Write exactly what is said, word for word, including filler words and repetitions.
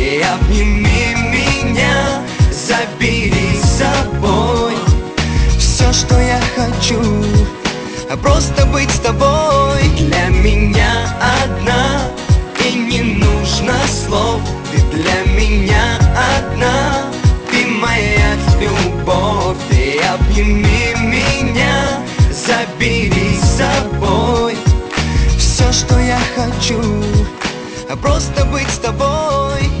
и обними меня, забери с собой. Все, что я хочу, просто быть с тобой. Для меня одна, и не нужно слов. Ты для меня одна, ты моя любовь. И обними меня, забери с собой. Все, что я хочу, просто быть с тобой.